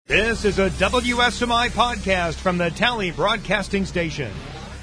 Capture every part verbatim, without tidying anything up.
This is a W S M I podcast from the Tally Broadcasting Station.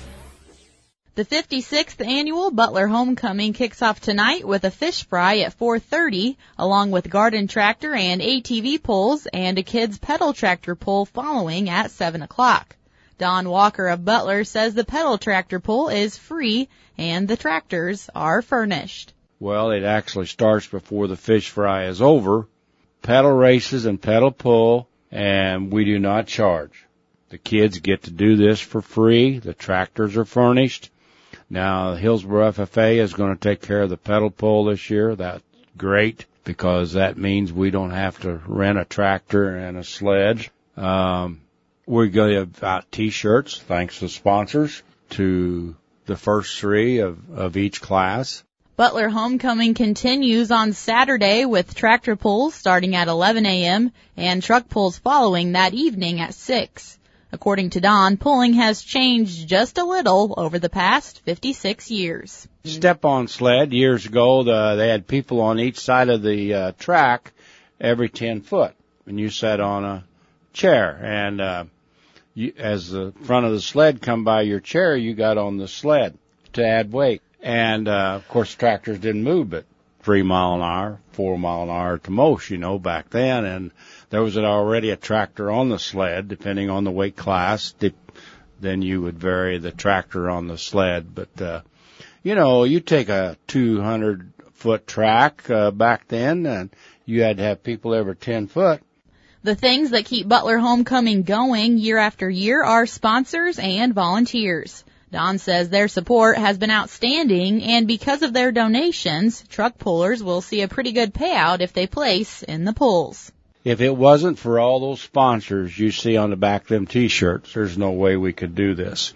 The fifty-sixth Annual Butler Homecoming kicks off tonight with a fish fry at four thirty, along with garden tractor and A T V pulls, and a kids pedal tractor pull following at seven o'clock. Don Walker of Butler says the pedal tractor pull is free and the tractors are furnished. Well, it actually starts before the fish fry is over. Pedal races and pedal pull, and we do not charge. The kids get to do this for free. The tractors are furnished. Now, Hillsborough F F A is going to take care of the pedal pull this year. That's great because that means we don't have to rent a tractor and a sledge. Um, we're going to give out T-shirts, thanks to sponsors, to the first three of, of each class. Butler Homecoming continues on Saturday with tractor pulls starting at eleven a.m. and truck pulls following that evening at six. According to Don, pulling has changed just a little over the past fifty-six years. Step-on sled, years ago, the, they had people on each side of the uh, track every ten foot, and you sat on a chair. And uh, you, as the front of the sled come by your chair, you got on the sled to add weight. And, uh, of course, tractors didn't move but three mile an hour, four mile an hour to most, you know, back then. And there was already a tractor on the sled, depending on the weight class. Then you would vary the tractor on the sled. But, uh, you know, you take a two hundred foot track, uh, back then, and you had to have people every ten foot. The things that keep Butler Homecoming going year after year are sponsors and volunteers. Don says their support has been outstanding, and because of their donations, truck pullers will see a pretty good payout if they place in the pulls. If it wasn't for all those sponsors you see on the back of them T-shirts, there's no way we could do this.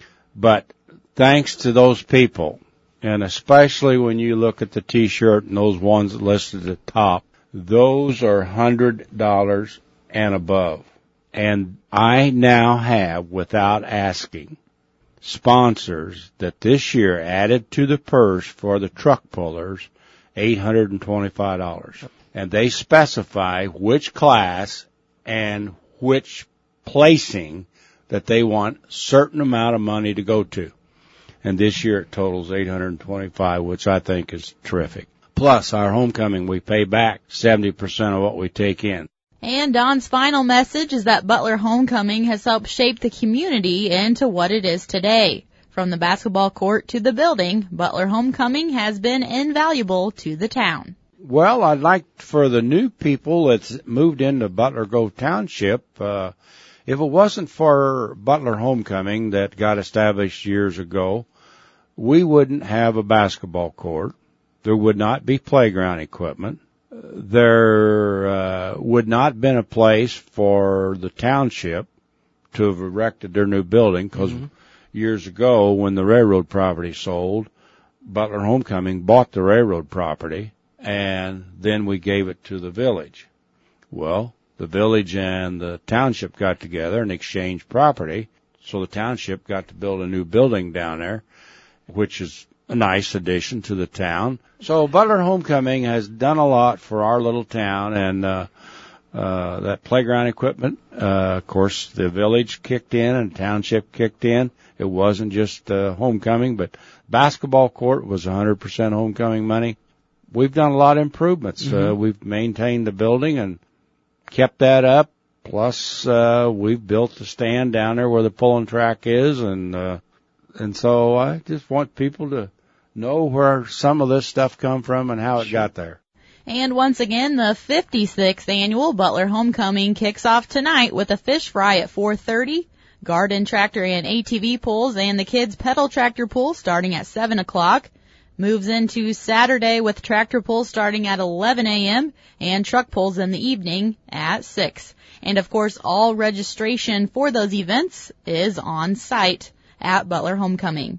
But thanks to those people, and especially when you look at the T-shirt and those ones listed at the top, those are one hundred dollars and above. And I now have, without asking, sponsors that this year added to the purse for the truck pullers eight hundred twenty-five dollars. And they specify which class and which placing that they want a certain amount of money to go to. And this year it totals eight hundred twenty-five dollars, which I think is terrific. Plus, our homecoming, we pay back seventy percent of what we take in. And Don's final message is that Butler Homecoming has helped shape the community into what it is today. From the basketball court to the building, Butler Homecoming has been invaluable to the town. Well, I'd like for the new people that's moved into Butler Grove Township, uh, if it wasn't for Butler Homecoming that got established years ago, we wouldn't have a basketball court. There would not be playground equipment. There uh, would not have been a place for the township to have erected their new building because mm-hmm. years ago when the railroad property sold, Butler Homecoming bought the railroad property and then we gave it to the village. Well, the village and the township got together and exchanged property, so the township got to build a new building down there, which is a nice addition to the town. So Butler Homecoming has done a lot for our little town, and uh, uh, that playground equipment, uh, of course, the village kicked in and township kicked in. It wasn't just uh, homecoming, but basketball court was one hundred percent homecoming money. We've done a lot of improvements. Mm-hmm. Uh, we've maintained the building and kept that up. Plus, uh, we've built the stand down there where the pulling track is, and uh, and so I just want people to know where some of this stuff come from and how it got there. And once again, the fifty-sixth Annual Butler Homecoming kicks off tonight with a fish fry at four thirty, garden tractor and A T V pulls, and the kids' pedal tractor pull starting at seven o'clock. Moves into Saturday with tractor pulls starting at eleven a.m. and truck pulls in the evening at six. And of course, all registration for those events is on site at Butler Homecoming.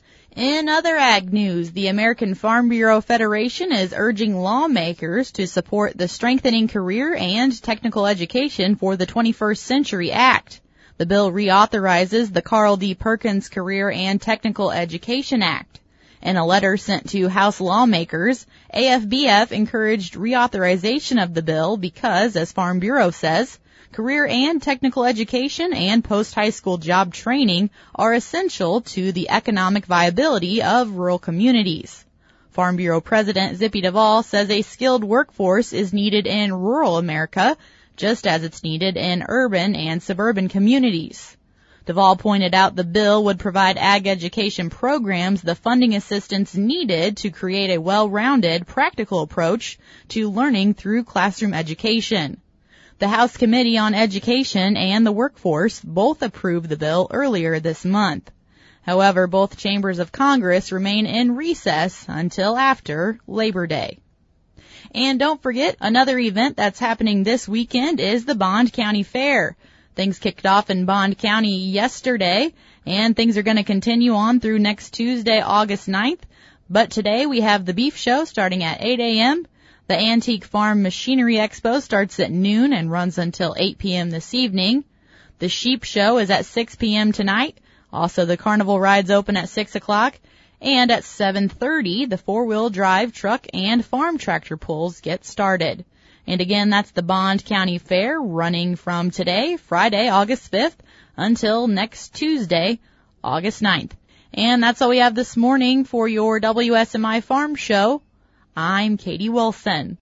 In other ag news, the American Farm Bureau Federation is urging lawmakers to support the Strengthening Career and Technical Education for the twenty-first Century Act. The bill reauthorizes the Carl D. Perkins Career and Technical Education Act. In a letter sent to House lawmakers, A F B F encouraged reauthorization of the bill because, as Farm Bureau says, Career and technical education and post-high school job training are essential to the economic viability of rural communities. Farm Bureau President Zippy Duvall says a skilled workforce is needed in rural America, just as it's needed in urban and suburban communities. Duvall pointed out the bill would provide ag education programs the funding assistance needed to create a well-rounded, practical approach to learning through classroom education. The House Committee on Education and the Workforce both approved the bill earlier this month. However, both chambers of Congress remain in recess until after Labor Day. And don't forget, another event that's happening this weekend is the Bond County Fair. Things kicked off in Bond County yesterday, and things are going to continue on through next Tuesday, August ninth. But today we have the beef show starting at eight a.m. The Antique Farm Machinery Expo starts at noon and runs until eight p.m. this evening. The sheep show is at six p.m. tonight. Also, the carnival rides open at six o'clock. And at seven thirty, the four-wheel drive truck and farm tractor pulls get started. And again, that's the Bond County Fair running from today, Friday, August fifth, until next Tuesday, August ninth. And that's all we have this morning for your W S M I Farm Show. I'm Katie Wilson.